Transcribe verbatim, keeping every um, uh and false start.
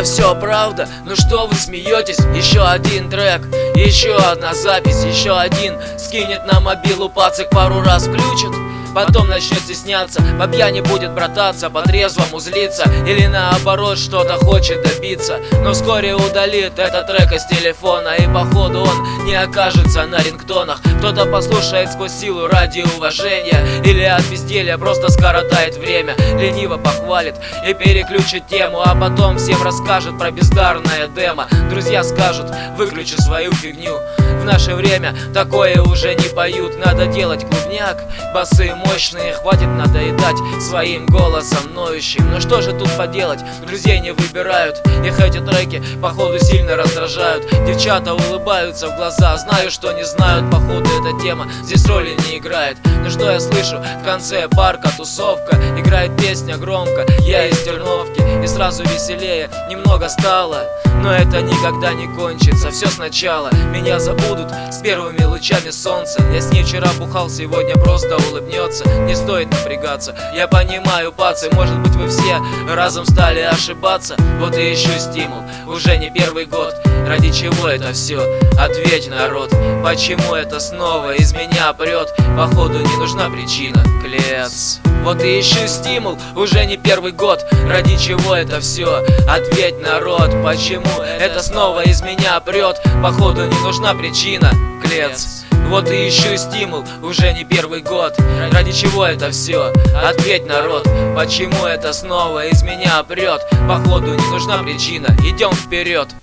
это все правда? Ну что вы смеетесь? Еще один трек, еще одна запись, еще один скинет на мобилу пацик, пару раз включит. Потом начнет стесняться, по пьяни будет брататься, по трезвому злиться или наоборот что-то хочет добиться. Но вскоре удалит этот трек из телефона, и походу он не окажется на рингтонах. Кто-то послушает сквозь силу ради уважения, или от безделья просто скоротает время, лениво похвалит и переключит тему, а потом всем расскажет про бездарное демо. Друзья скажут: выключи свою фигню. В наше время такое уже не поют. Надо делать клубняк, басы мощные, хватит надоедать своим голосом ноющим. Ну что же тут поделать, друзей не выбирают. Их эти треки походу сильно раздражают. Девчата улыбаются в глаза, знаю, что не знают, походу эта тема здесь роли не играет. Ну что я слышу в конце: парка, тусовка, играет песня громко, я из Терновки. И сразу веселее немного стало, но это никогда не кончится. Все сначала, меня забудут с первыми лучами солнца. Я с ней вчера бухал, сегодня просто улыбнется. Не стоит напрягаться, я понимаю, пацы, может быть вы все разом стали ошибаться. Вот и ищу стимул, уже не первый год. Ради чего это все? Ответь, народ. Почему это снова из меня прет? Походу не нужна причина, клец. Вот и ищу стимул, уже не первый год. Ради чего это все? Ответь, народ. Почему это снова из меня прет? Походу не нужна причина, клец. Вот и ищу стимул, уже не первый год. Ради чего это все? Ответь, народ. Почему это снова из меня прет? Походу не нужна причина, идем вперед.